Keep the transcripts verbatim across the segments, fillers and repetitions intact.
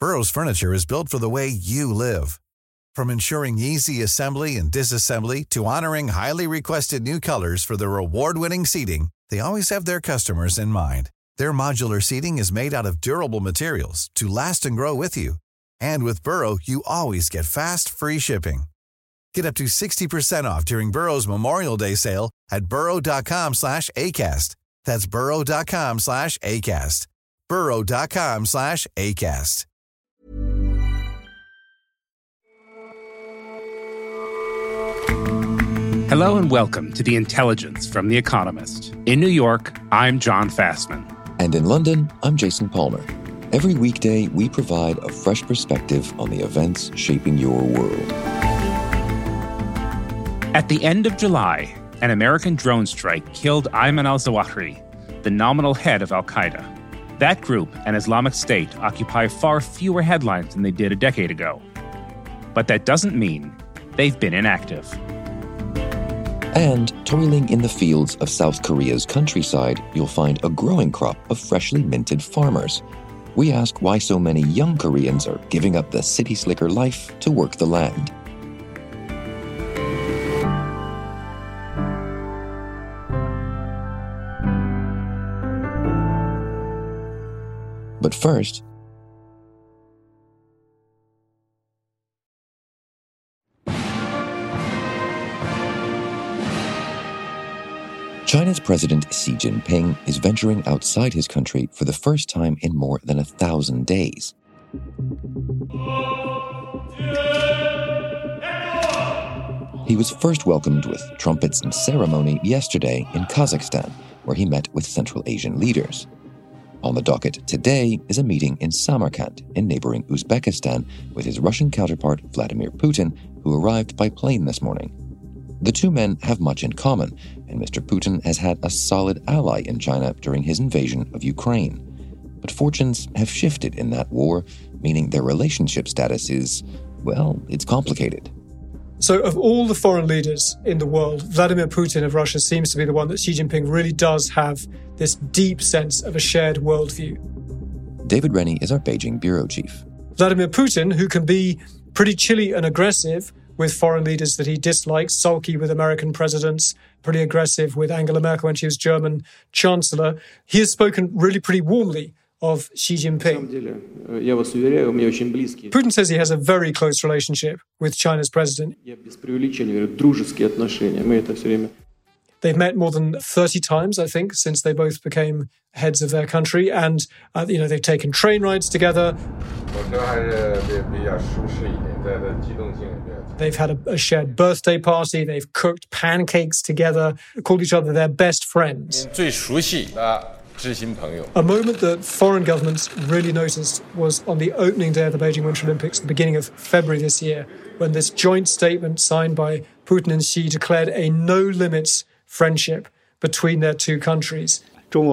Burrow's furniture is built for the way you live. From ensuring easy assembly and disassembly to honoring highly requested new colors for their award-winning seating, they always have their customers in mind. Their modular seating is made out of durable materials to last and grow with you. And with Burrow, you always get fast, free shipping. Get up to sixty percent off during Burrow's Memorial Day sale at burrow.com slash ACAST. That's burrow.com slash ACAST. burrow.com slash ACAST. Hello and welcome to The Intelligence from The Economist. In New York, I'm John Fastman. And in London, I'm Jason Palmer. Every weekday, we provide a fresh perspective on the events shaping your world. At the end of July, an American drone strike killed Ayman al-Zawahiri, the nominal head of al-Qaeda. That group and Islamic State occupy far fewer headlines than they did a decade ago. But that doesn't mean they've been inactive. And toiling in the fields of South Korea's countryside, you'll find a growing crop of freshly minted farmers. We ask why so many young Koreans are giving up the city slicker life to work the land. But first, China's President Xi Jinping is venturing outside his country for the first time in more than a thousand days. He was first welcomed with trumpets and ceremony yesterday in Kazakhstan, where he met with Central Asian leaders. On the docket today is a meeting in Samarkand in neighboring Uzbekistan with his Russian counterpart Vladimir Putin, who arrived by plane this morning. The two men have much in common, and Mister Putin has had a solid ally in China during his invasion of Ukraine. But fortunes have shifted in that war, meaning their relationship status is, well, it's complicated. So of all the foreign leaders in the world, Vladimir Putin of Russia seems to be the one that Xi Jinping really does have this deep sense of a shared worldview. David Rennie is our Beijing bureau chief. Vladimir Putin, who can be pretty chilly and aggressive with foreign leaders that he dislikes, sulky with American presidents, pretty aggressive with Angela Merkel when she was German chancellor. He has spoken really pretty warmly of Xi Jinping. Putin says he has a very close relationship with China's president. They've met more than thirty times, I think, since they both became heads of their country. And, uh, you know, they've taken train rides together. They've had a, a shared birthday party. They've cooked pancakes together, called each other their best friends. A moment that foreign governments really noticed was on the opening day of the Beijing Winter Olympics at the beginning of February this year, when this joint statement signed by Putin and Xi declared a no-limits friendship between their two countries.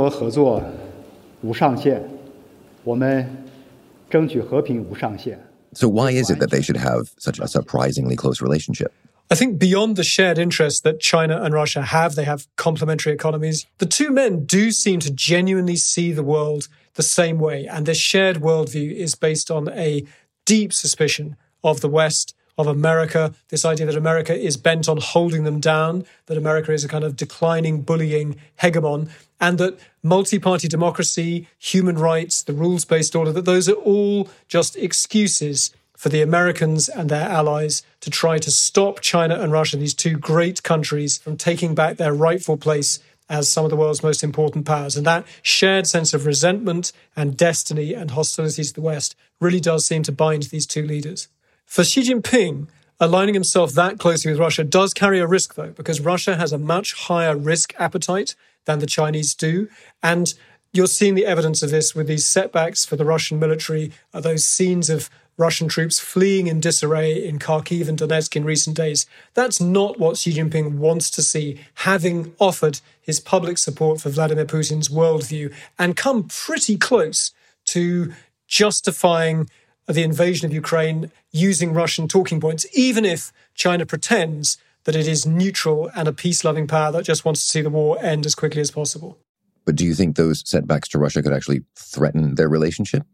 So why is it that they should have such a surprisingly close relationship? I think beyond the shared interests that China and Russia have, they have complementary economies, the two men do seem to genuinely see the world the same way. And this shared worldview is based on a deep suspicion of the West, of America, this idea that America is bent on holding them down, that America is a kind of declining, bullying hegemon, and that multi-party democracy, human rights, the rules-based order, that those are all just excuses for the Americans and their allies to try to stop China and Russia, these two great countries, from taking back their rightful place as some of the world's most important powers. And that shared sense of resentment and destiny and hostility to the West really does seem to bind these two leaders. For Xi Jinping, aligning himself that closely with Russia does carry a risk, though, because Russia has a much higher risk appetite than the Chinese do. And you're seeing the evidence of this with these setbacks for the Russian military, uh, those scenes of Russian troops fleeing in disarray in Kharkiv and Donetsk in recent days. That's not what Xi Jinping wants to see, having offered his public support for Vladimir Putin's worldview and come pretty close to justifying the invasion of Ukraine using Russian talking points, even if China pretends that it is neutral and a peace-loving power that just wants to see the war end as quickly as possible. But do you think those setbacks to Russia could actually threaten their relationship?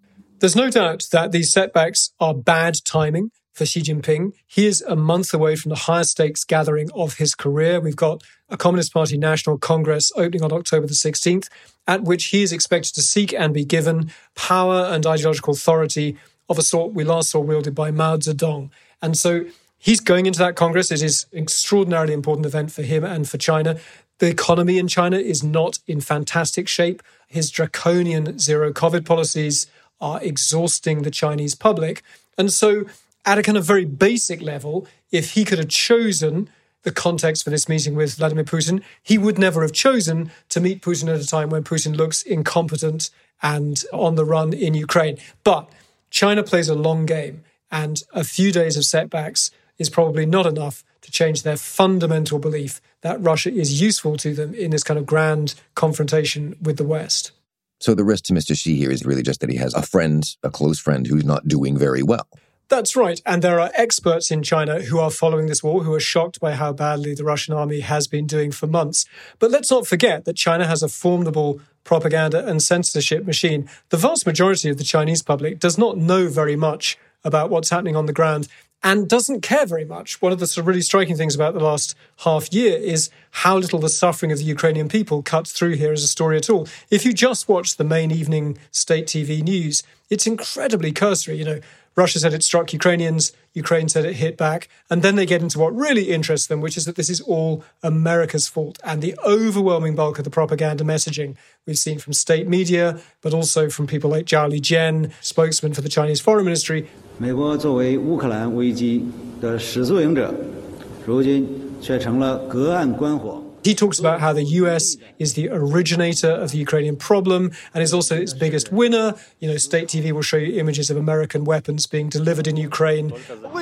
There's no doubt that these setbacks are bad timing for Xi Jinping. He is a month away from the highest stakes gathering of his career. We've got a Communist Party National Congress opening on October the sixteenth, at which he is expected to seek and be given power and ideological authority of a sort we last saw wielded by Mao Zedong. And so he's going into that Congress. It is an extraordinarily important event for him and for China. The economy in China is not in fantastic shape. His draconian zero COVID policies are exhausting the Chinese public. And so at a kind of very basic level, if he could have chosen the context for this meeting with Vladimir Putin, he would never have chosen to meet Putin at a time when Putin looks incompetent and on the run in Ukraine. But China plays a long game, and a few days of setbacks is probably not enough to change their fundamental belief that Russia is useful to them in this kind of grand confrontation with the West. So the risk to Mister Xi here is really just that he has a friend, a close friend, who's not doing very well. That's right. And there are experts in China who are following this war, who are shocked by how badly the Russian army has been doing for months. But let's not forget that China has a formidable propaganda and censorship machine. The vast majority of the Chinese public does not know very much about what's happening on the ground and doesn't care very much. One of the sort of really striking things about the last half year is how little the suffering of the Ukrainian people cuts through here as a story at all. If you just watch the main evening state T V news, it's incredibly cursory. You know, Russia said it struck Ukrainians, Ukraine said it hit back, and then they get into what really interests them, which is that this is all America's fault. And the overwhelming bulk of the propaganda messaging we've seen from state media, but also from people like Zhao Lijian, spokesman for the Chinese Foreign Ministry. 美国作为乌克兰危机的始作俑者，如今却成了隔岸观火。 He talks about how the U S is the originator of the Ukrainian problem and is also its biggest winner. You know, state T V will show you images of American weapons being delivered in Ukraine. Uh,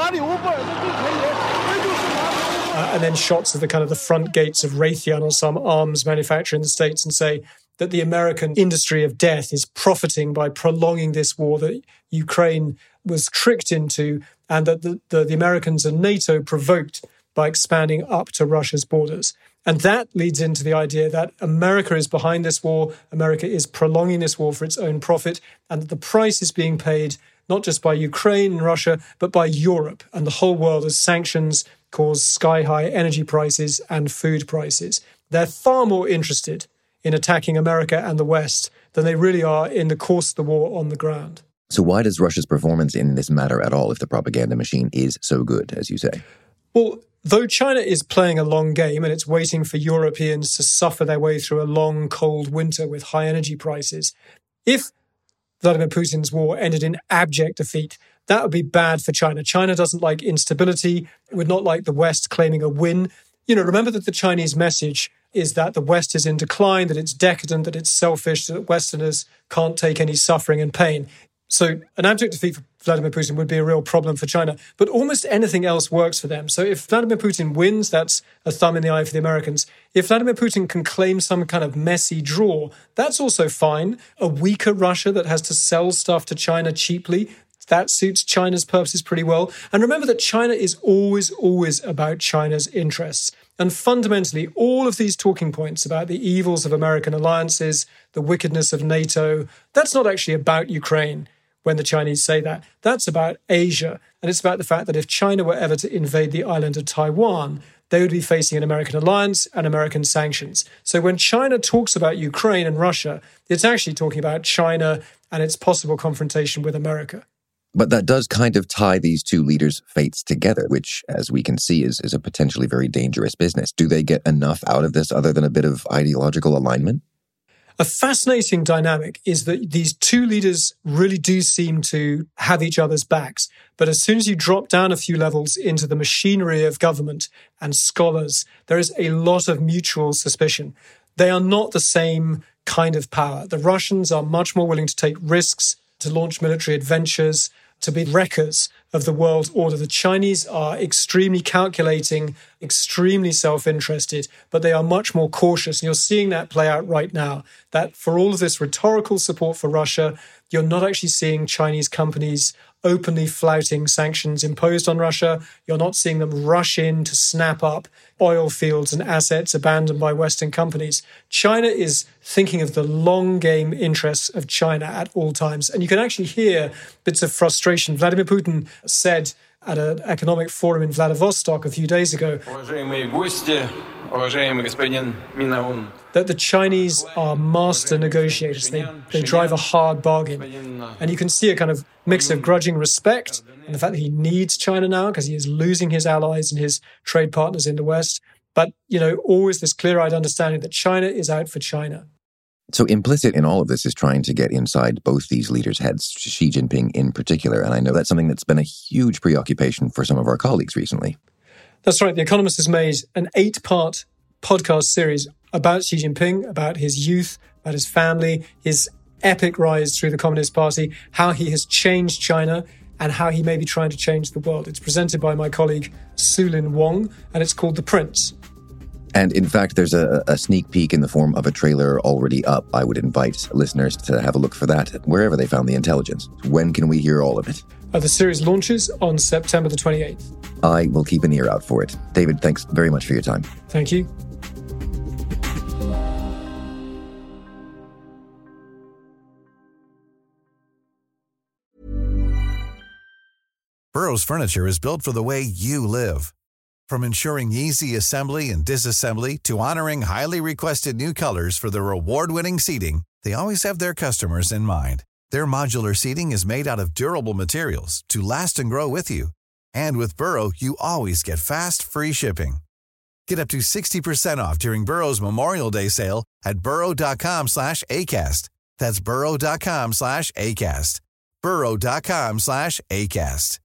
and then shots of the kind of the front gates of Raytheon or some arms manufacturer in the States, and say that the American industry of death is profiting by prolonging this war that Ukraine was tricked into, and that the, the, the Americans and NATO provoked by expanding up to Russia's borders. And that leads into the idea that America is behind this war, America is prolonging this war for its own profit, and that the price is being paid not just by Ukraine and Russia, but by Europe and the whole world as sanctions cause sky-high energy prices and food prices. They're far more interested in attacking America and the West than they really are in the course of the war on the ground. So why does Russia's performance in this matter at all if the propaganda machine is so good, as you say? Well, though China is playing a long game and it's waiting for Europeans to suffer their way through a long, cold winter with high energy prices, if Vladimir Putin's war ended in abject defeat, that would be bad for China. China doesn't like instability. It would not like the West claiming a win. You know, remember that the Chinese message is that the West is in decline, that it's decadent, that it's selfish, that Westerners can't take any suffering and pain. So an abject defeat for Vladimir Putin would be a real problem for China. But almost anything else works for them. So if Vladimir Putin wins, that's a thumb in the eye for the Americans. If Vladimir Putin can claim some kind of messy draw, that's also fine. A weaker Russia that has to sell stuff to China cheaply, that suits China's purposes pretty well. And remember that China is always, always about China's interests. And fundamentally, all of these talking points about the evils of American alliances, the wickedness of NATO, that's not actually about Ukraine. When the Chinese say that, that's about Asia. And it's about the fact that if China were ever to invade the island of Taiwan, they would be facing an American alliance and American sanctions. So when China talks about Ukraine and Russia, it's actually talking about China and its possible confrontation with America. But that does kind of tie these two leaders' fates together, which, as we can see, is, is a potentially very dangerous business. Do they get enough out of this other than a bit of ideological alignment? A fascinating dynamic is that these two leaders really do seem to have each other's backs. But as soon as you drop down a few levels into the machinery of government and scholars, there is a lot of mutual suspicion. They are not the same kind of power. The Russians are much more willing to take risks, to launch military adventures, to be wreckers of the world order. The Chinese are extremely calculating, extremely self-interested, but they are much more cautious. And you're seeing that play out right now, that for all of this rhetorical support for Russia, you're not actually seeing Chinese companies openly flouting sanctions imposed on Russia. You're not seeing them rush in to snap up oil fields and assets abandoned by Western companies. China is thinking of the long game interests of China at all times. And you can actually hear bits of frustration. Vladimir Putin said at an economic forum in Vladivostok a few days ago that the Chinese are master negotiators. They, they drive a hard bargain. And you can see a kind of mix of grudging respect and the fact that he needs China now because he is losing his allies and his trade partners in the West. But, you know, always this clear-eyed understanding that China is out for China. So implicit in all of this is trying to get inside both these leaders' heads, Xi Jinping in particular. And I know that's something that's been a huge preoccupation for some of our colleagues recently. That's right. The Economist has made an eight-part podcast series about Xi Jinping, about his youth, about his family, his epic rise through the Communist Party, how he has changed China, and how he may be trying to change the world. It's presented by my colleague Su-Lin Wong, and it's called The Prince. And in fact, there's a, a sneak peek in the form of a trailer already up. I would invite listeners to have a look for that wherever they found the intelligence. When can we hear all of it? Uh, the series launches on September the twenty-eighth. I will keep an ear out for it. David, thanks very much for your time. Thank you. Burrow's furniture is built for the way you live. From ensuring easy assembly and disassembly to honoring highly requested new colors for their award-winning seating, they always have their customers in mind. Their modular seating is made out of durable materials to last and grow with you. And with Burrow, you always get fast, free shipping. Get up to sixty percent off during Burrow's Memorial Day sale at burrow.com slash ACAST. That's burrow.com slash ACAST. burrow.com slash ACAST.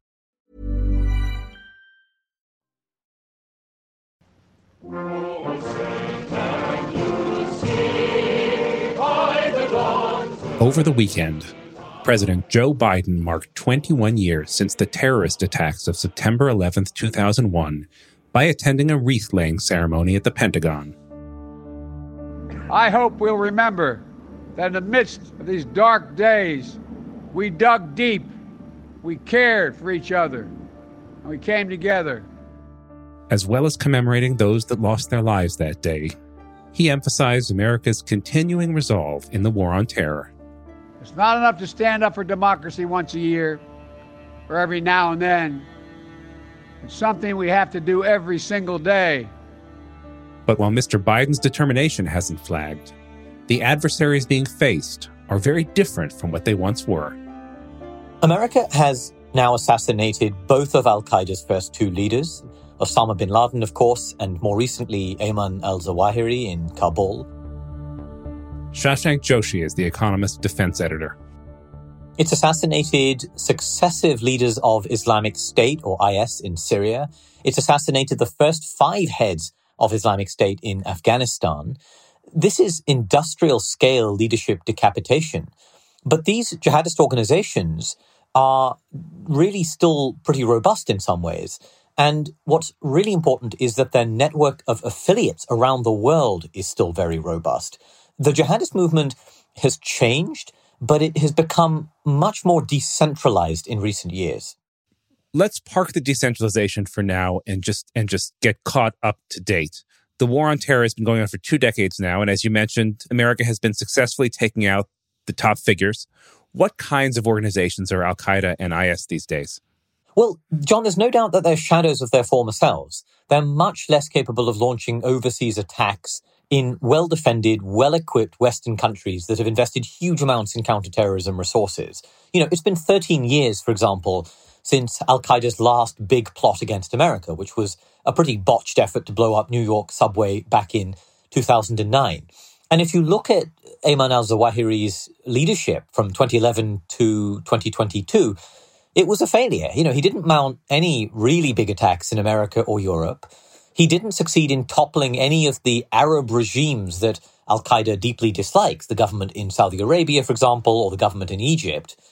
Over the weekend, President Joe Biden marked twenty-one years since the terrorist attacks of September eleventh, two thousand one, by attending a wreath-laying ceremony at the Pentagon. I hope we'll remember that in the midst of these dark days, we dug deep, we cared for each other, and we came together. As well as commemorating those that lost their lives that day, he emphasized America's continuing resolve in the war on terror. It's not enough to stand up for democracy once a year or every now and then. It's something we have to do every single day. But while Mister Biden's determination hasn't flagged, the adversaries being faced are very different from what they once were. America has now assassinated both of al-Qaeda's first two leaders, Osama bin Laden, of course, and more recently, Ayman al-Zawahiri in Kabul. Shashank Joshi is The Economist defense editor. It's assassinated successive leaders of Islamic State, or I S, in Syria. It's assassinated the first five heads of Islamic State in Afghanistan. This is industrial-scale leadership decapitation. But these jihadist organizations are really still pretty robust in some ways. And what's really important is that their network of affiliates around the world is still very robust. The jihadist movement has changed, but it has become much more decentralized in recent years. Let's park the decentralization for now and just and just get caught up to date. The war on terror has been going on for two decades now, and as you mentioned, America has been successfully taking out the top figures. What kinds of organizations are Al-Qaeda and I S these days? Well, John, there's no doubt that they're shadows of their former selves. They're much less capable of launching overseas attacks in well-defended, well-equipped Western countries that have invested huge amounts in counterterrorism resources. You know, it's been thirteen years, for example, since Al-Qaeda's last big plot against America, which was a pretty botched effort to blow up New York subway back in two thousand nine. And if you look at Ayman al-Zawahiri's leadership from twenty eleven to twenty twenty-two, it was a failure. You know, he didn't mount any really big attacks in America or Europe. He didn't succeed in toppling any of the Arab regimes that Al-Qaeda deeply dislikes, the government in Saudi Arabia, for example, or the government in Egypt.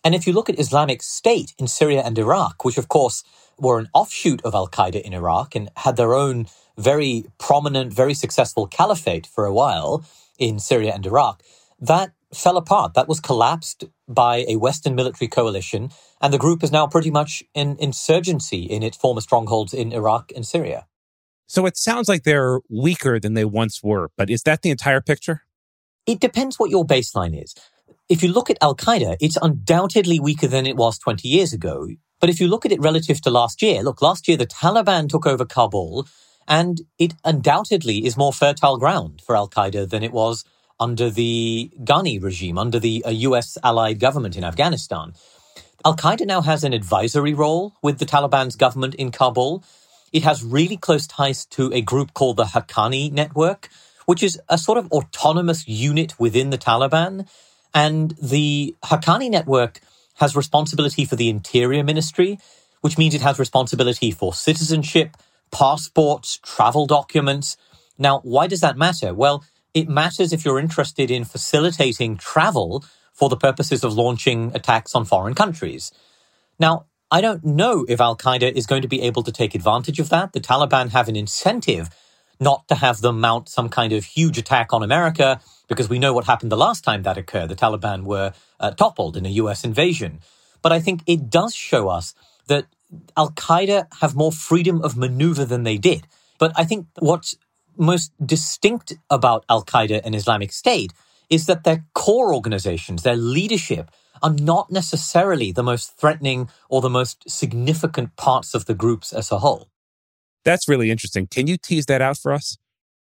And if you look at Islamic State in Syria and Iraq, which of course were an offshoot of Al-Qaeda in Iraq and had their own very prominent, very successful caliphate for a while in Syria and Iraq, that fell apart. That was collapsed by a Western military coalition, and the group is now pretty much in insurgency in its former strongholds in Iraq and Syria. So it sounds like they're weaker than they once were, but is that the entire picture? It depends what your baseline is. If you look at Al-Qaeda, it's undoubtedly weaker than it was twenty years ago. But if you look at it relative to last year, look, last year the Taliban took over Kabul, and it undoubtedly is more fertile ground for Al-Qaeda than it was under the Ghani regime, under the uh, U S-allied government in Afghanistan. Al-Qaeda now has an advisory role with the Taliban's government in Kabul. It has really close ties to a group called the Haqqani Network, which is a sort of autonomous unit within the Taliban. And the Haqqani Network has responsibility for the Interior Ministry, which means it has responsibility for citizenship, passports, travel documents. Now, why does that matter? Well, it matters if you're interested in facilitating travel for the purposes of launching attacks on foreign countries. Now, I don't know if Al-Qaeda is going to be able to take advantage of that. The Taliban have an incentive not to have them mount some kind of huge attack on America, because we know what happened the last time that occurred. The Taliban were uh, toppled in a U S invasion. But I think it does show us that Al-Qaeda have more freedom of maneuver than they did. But I think what's most distinct about Al-Qaeda and Islamic State is that their core organizations, their leadership, are not necessarily the most threatening or the most significant parts of the groups as a whole. That's really interesting. Can you tease that out for us?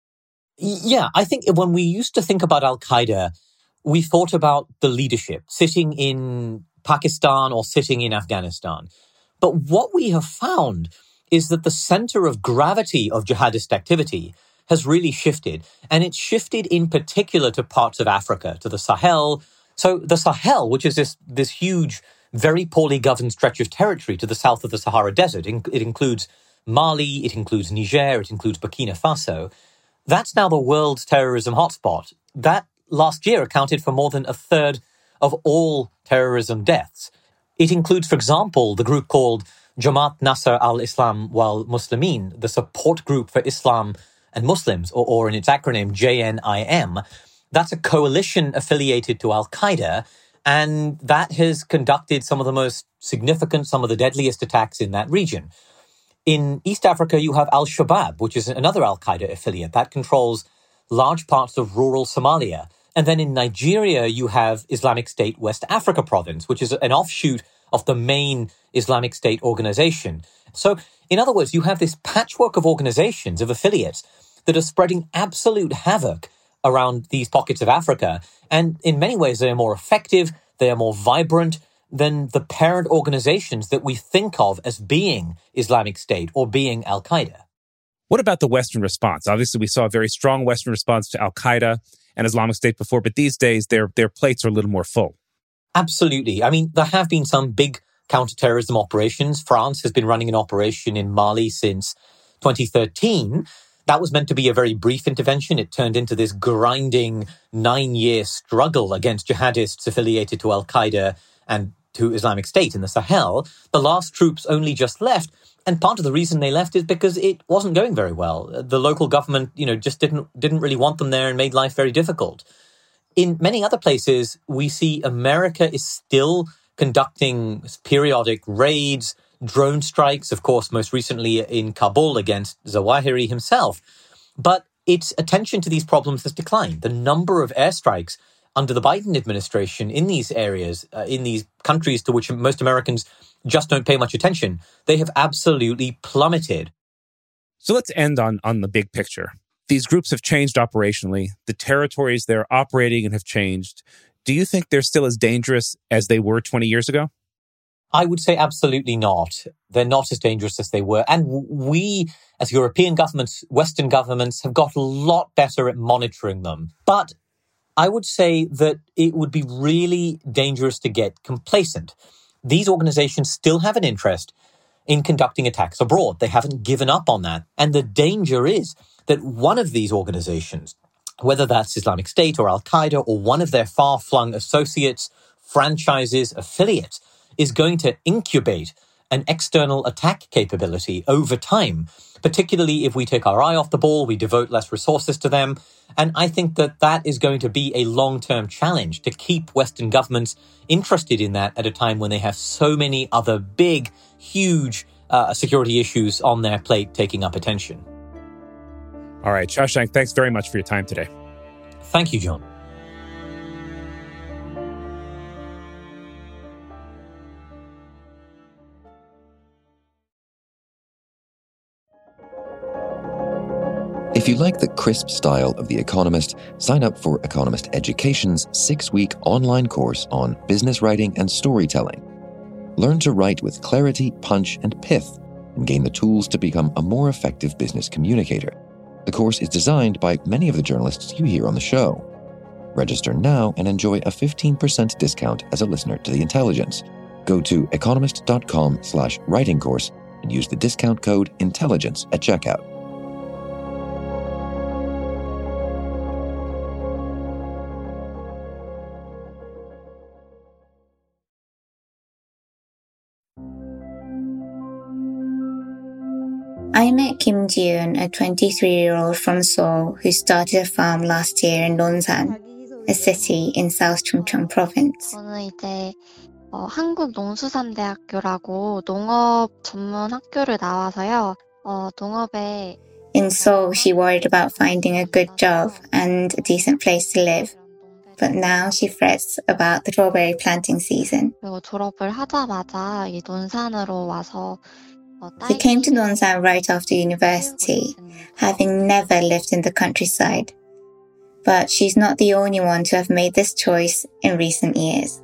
Yeah, I think when we used to think about Al-Qaeda, we thought about the leadership sitting in Pakistan or sitting in Afghanistan. But what we have found is that the center of gravity of jihadist activity has really shifted. And it's shifted in particular to parts of Africa, to the Sahel. So the Sahel, which is this, this huge, very poorly governed stretch of territory to the south of the Sahara Desert, it includes Mali, it includes Niger, it includes Burkina Faso. That's now the world's terrorism hotspot. That last year accounted for more than a third of all terrorism deaths. It includes, for example, the group called Jamaat Nasr al-Islam wal Muslimin, the support group for Islam and Muslims, or, or in its acronym J N I M. That's a coalition affiliated to Al-Qaeda, and that has conducted some of the most significant, some of the deadliest attacks in that region. In East Africa, you have Al-Shabaab, which is another Al-Qaeda affiliate that controls large parts of rural Somalia. And then in Nigeria, you have Islamic State West Africa Province, which is an offshoot of the main Islamic State organization. So, in other words, you have this patchwork of organizations, of affiliates, that are spreading absolute havoc around these pockets of Africa. And in many ways, they are more effective, they are more vibrant than the parent organizations that we think of as being Islamic State or being Al-Qaeda. What about the Western response? Obviously, we saw a very strong Western response to Al-Qaeda and Islamic State before, but these days their their plates are a little more full. Absolutely. I mean, there have been some big counterterrorism operations. France has been running an operation in Mali since twenty thirteen. That was meant to be a very brief intervention. It turned into this grinding nine-year struggle against jihadists affiliated to Al-Qaeda and to Islamic State in the Sahel. The last troops only just left. And part of the reason they left is because it wasn't going very well. The local government, you know, just didn't didn't really want them there and made life very difficult. In many other places, we see America is still conducting periodic raids, drone strikes, of course, most recently in Kabul against Zawahiri himself. But its attention to these problems has declined. The number of airstrikes under the Biden administration in these areas, uh, in these countries to which most Americans just don't pay much attention, they have absolutely plummeted. So let's end on, on the big picture. These groups have changed operationally. The territories they're operating in have changed. Do you think they're still as dangerous as they were twenty years ago? I would say absolutely not. They're not as dangerous as they were. And we, as European governments, Western governments, have got a lot better at monitoring them. But I would say that it would be really dangerous to get complacent. These organizations still have an interest in conducting attacks abroad. They haven't given up on that. And the danger is that one of these organizations, whether that's Islamic State or Al-Qaeda or one of their far-flung associates, franchises, affiliate, is going to incubate an external attack capability over time, particularly if we take our eye off the ball, we devote less resources to them. And I think that that is going to be a long-term challenge to keep Western governments interested in that at a time when they have so many other big, huge uh, security issues on their plate taking up attention. All right, Shashank, thanks very much for your time today. Thank you, John. If you like the crisp style of The Economist, sign up for Economist Education's six-week online course on business writing and storytelling. Learn to write with clarity, punch, and pith, and gain the tools to become a more effective business communicator. The course is designed by many of the journalists you hear on the show. Register now and enjoy a fifteen percent discount as a listener to The Intelligence. Go to economist.com slash writing course and use the discount code INTELLIGENCE at checkout. I met Kim Ji-eun, a twenty-three-year-old from Seoul who started a farm last year in Nonsan, a city in South Chungcheong province. 저는 이제 어, 한국농수산대학교라고 농업 전문 학교를 나와서요. 어, 농업에 In Seoul, she worried about finding a good job and a decent place to live. But now she frets about the strawberry planting season. 그리고 졸업을 하자마자 이 논산으로 와서 She came to Nonsan right after university, having never lived in the countryside. But she's not the only one to have made this choice in recent years.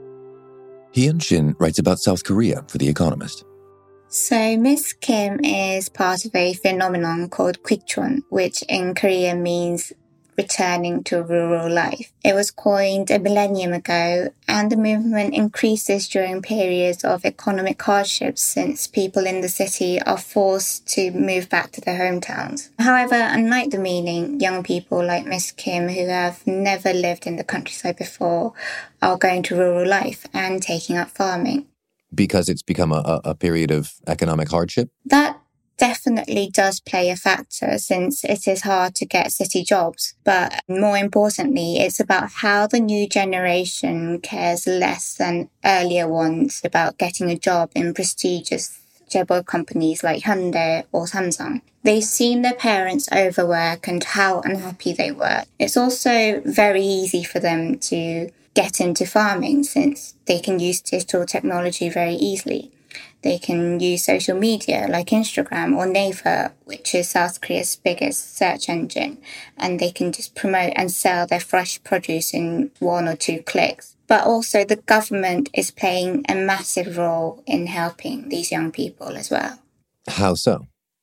Hyun Shin writes about South Korea for The Economist. So Miss Kim is part of a phenomenon called Kwikchon, which in Korean means returning to rural life. It was coined a millennium ago, and the movement increases during periods of economic hardships since people in the city are forced to move back to their hometowns. However, unlike the meaning, young people like Miss Kim who have never lived in the countryside before are going to rural life and taking up farming. Because it's become a, a period of economic hardship? That definitely does play a factor since it is hard to get city jobs. But more importantly, it's about how the new generation cares less than earlier ones about getting a job in prestigious chaebol companies like Hyundai or Samsung. They've seen their parents overwork and how unhappy they were. It's also very easy for them to get into farming since they can use digital technology very easily. They can use social media like Instagram or Naver, which is South Korea's biggest search engine, and they can just promote and sell their fresh produce in one or two clicks. But also the government is playing a massive role in helping these young people as well. How so?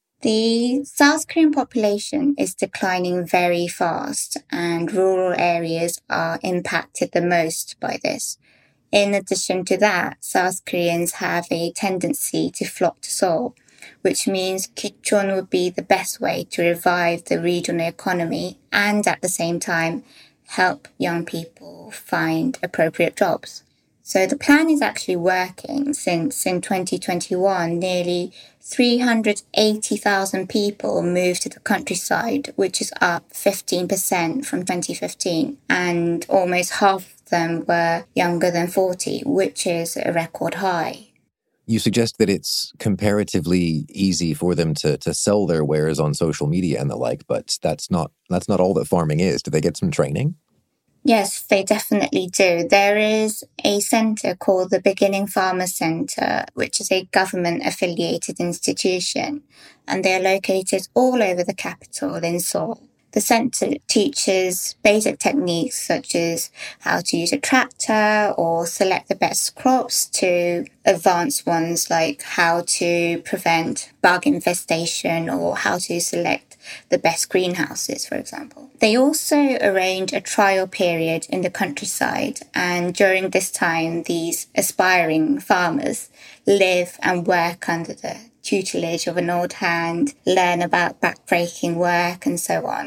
The South Korean population is declining very fast, and rural areas are impacted the most by this. In addition to that, South Koreans have a tendency to flock to Seoul, which means Kwikchon would be the best way to revive the regional economy and at the same time help young people find appropriate jobs. So the plan is actually working since in twenty twenty-one, nearly three hundred eighty thousand people moved to the countryside, which is up fifteen percent from twenty fifteen, and almost half of them were younger than forty, which is a record high. You suggest that it's comparatively easy for them to, to sell their wares on social media and the like, but that's not that's not all that farming is. Do they get some training? Yes, they definitely do. There is a centre called the Beginning Farmers Centre, which is a government-affiliated institution, and they are located all over the capital in Seoul. The centre teaches basic techniques such as how to use a tractor or select the best crops to advanced ones like how to prevent bug infestation or how to select the best greenhouses, for example. They also arrange a trial period in the countryside, and during this time, these aspiring farmers live and work under the tutelage of an old hand, learn about backbreaking work and so on.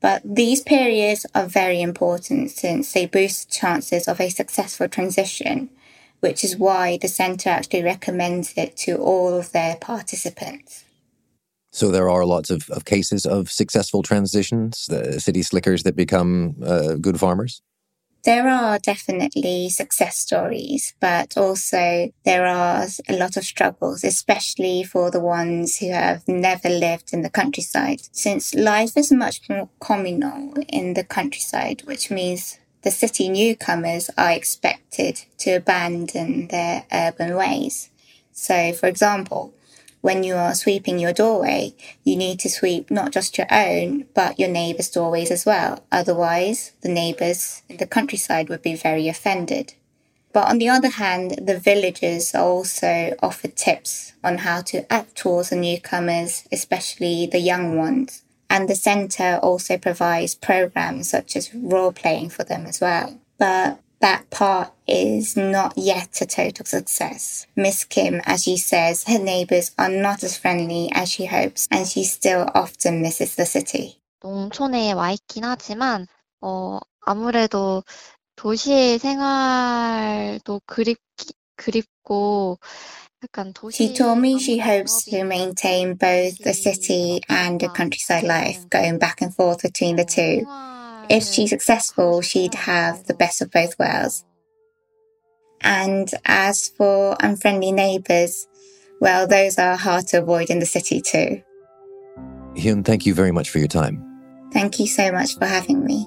But these periods are very important since they boost the chances of a successful transition, which is why the centre actually recommends it to all of their participants. So there are lots of, of cases of successful transitions, the city slickers that become uh, good farmers? There are definitely success stories, but also there are a lot of struggles, especially for the ones who have never lived in the countryside, since life is much more communal in the countryside, which means the city newcomers are expected to abandon their urban ways. So, for example, when you are sweeping your doorway, you need to sweep not just your own, but your neighbours' doorways as well. Otherwise, the neighbours in the countryside would be very offended. But on the other hand, the villagers are also offered tips on how to act towards the newcomers, especially the young ones. And the centre also provides programmes such as role-playing for them as well. But that part is not yet a total success. Miss Kim, as she says, her neighbours are not as friendly as she hopes, and she still often misses the city. 농촌에 와 있긴 하지만 어, 아무래도 도시의 생활도 그립, 그립고 약간 도시. She told me she hopes to maintain both the city and the countryside life, going back and forth between the two. If she's successful, she'd have the best of both worlds. And as for unfriendly neighbours, well, those are hard to avoid in the city too. Hyun, thank you very much for your time. Thank you so much for having me.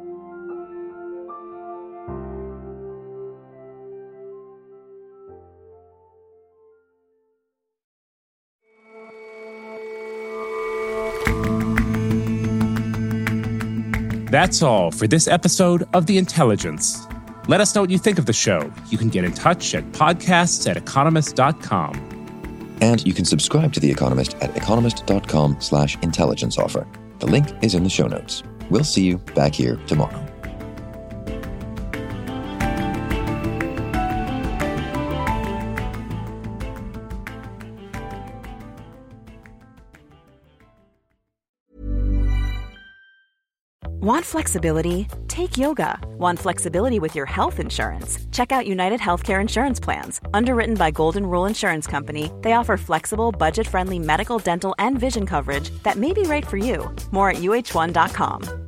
That's all for this episode of The Intelligence. Let us know what you think of the show. You can get in touch at podcasts at economist dot com. And you can subscribe to The Economist at economist.com slash intelligence offer. The link is in the show notes. We'll see you back here tomorrow. Want flexibility? Take yoga. Want flexibility with your health insurance? Check out United Healthcare Insurance Plans. Underwritten by Golden Rule Insurance Company, they offer flexible, budget-friendly medical, dental, and vision coverage that may be right for you. More at U H one dot com.